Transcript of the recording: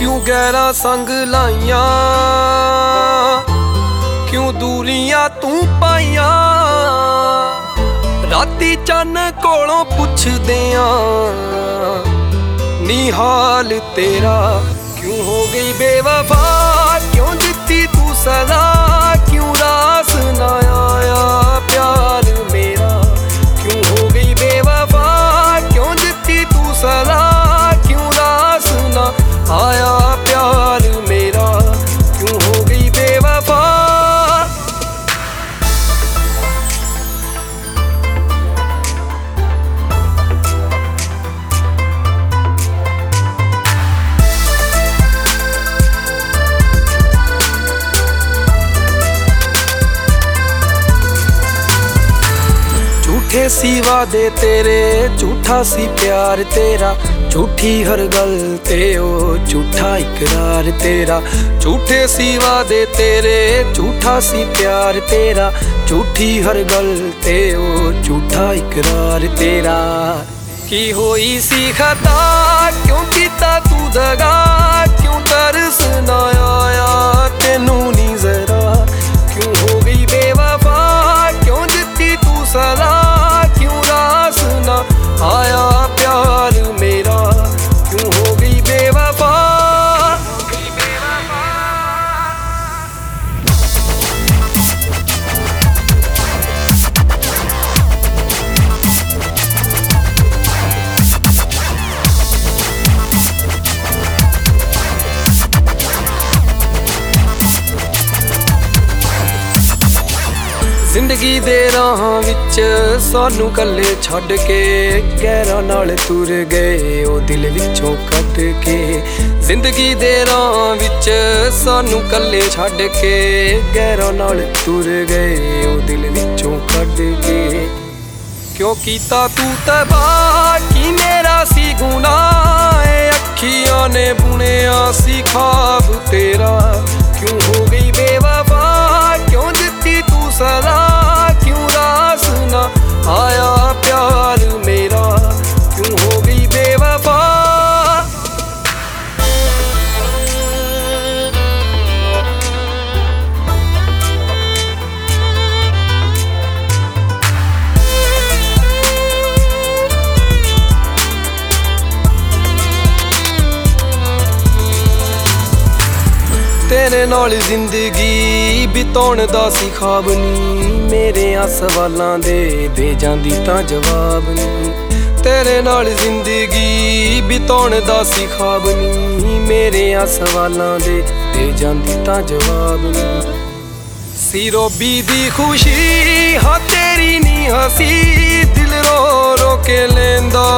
क्यों गैरा संग लाइया, क्यों दूरियां तू पाइया। राती चन्न कोलों पुछदे नी हाल तेरा, क्यों हो गई बेवफा, क्यों दित्ती तू सदा, क्यों रास ना आया प्यार मेरा। क्यों हो गई बेवफा, क्यों दित्ती तू सदा, क्यों रास ना आया प्यार मेरा। क्यों हो गई बेवफा। झूठे सी वादे तेरे, झूठा सी प्यार तेरा, झूठी हर गल ते ओ झूठा इकरार तेरा। झूठे सी वादे तेरे, झूठा सी प्यार तेरा, झूठी हर गल ते ओ झूठा इकरार तेरा। की होई सी खता, क्यों कीता तू दगा, क्यों तरस ना आया तेनू नी जरा। क्यों हो गई बेवफा, क्यों दित्ती तू सदा, क्यों रास ना आया प्यार मेरा। क्यों हो गई बेवफा। जिंदगी दे राहां विच सानू कल्ले छड्ड के, गैरां नाल तुर गए ओ दिल विचों कढ के। जिंदगी दे राहां विच सानू कल्ले छड्ड के, गैरां नाल तुर गए ओ दिल विचों कढ के। क्यों कीता तू तबाह, की मेरा सी गुनाह, अखियां ने बुनिया सी ख्वाब तेरा। क्यों हो गई बेवफा, क्यों दित्ती तू सदा, क्यों रास ना आया प्यार मेरा। क्यों हो गई बेवफा। तेरे नाल जिंदगी बिताउण दा सी ख्वाब नी, मेरे सवालां दे जांदी तां जवाब नी। तेरे नाल जिंदगी बिताउण दा सी ख्वाब नी, मेरे सवालां दे जांदी तां जवाब नी। सी रोबी दी खुशी हाँ तेरी नी हसी, दिल रो रो के लेंदा